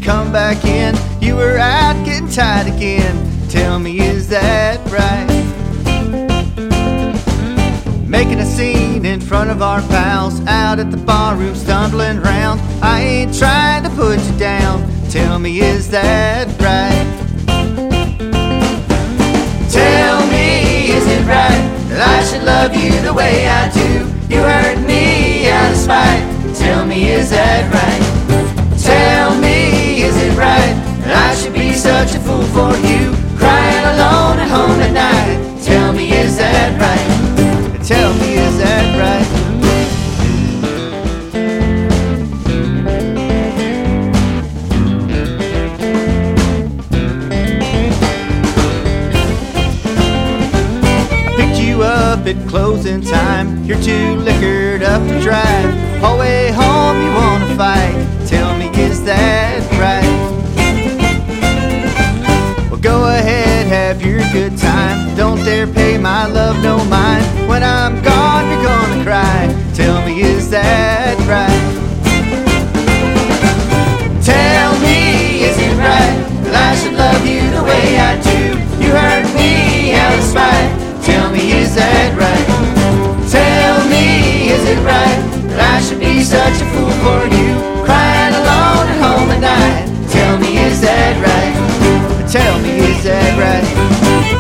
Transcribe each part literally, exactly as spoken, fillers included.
come back in. You were out getting tight again. Tell me, is that right? Making a scene in front of our pals, out at the barroom stumbling round. I ain't trying to put you down. Tell me, is that right? Tell me, is it right that I should love you the way I do? You hurt me out of spite. Tell me, is that right? Tell me, is it right that I should be such a fool for you, crying alone at home at night? Tell me, is that right? Tell me, is that right? I picked you up at closing time. You're too liquored up to drive. Whole way home you wanna fight. Tell me, is that right? Well, go ahead, have your good time. Don't dare pay my love no mind. When I'm gone you're gonna cry. Tell me, is that right? Tell me, is it right that I should love you the way I do? You hurt me out of spite. Tell me, is that right? Tell me, is it right that I should be such a fool for you, crying alone at home at night? Tell me, is that right? Tell me, is that right?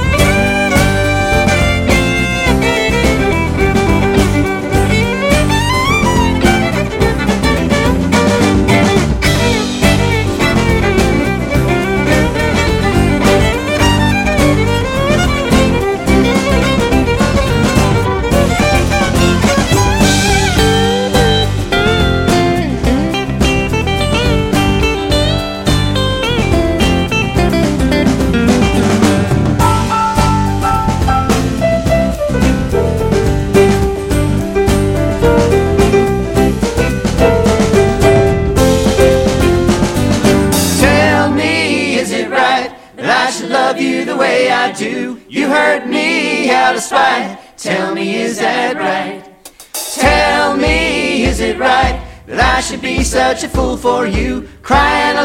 Love you the way I do. You hurt me out of spite. Tell me, is that right? Tell me, is it right that I should be such a fool for you, crying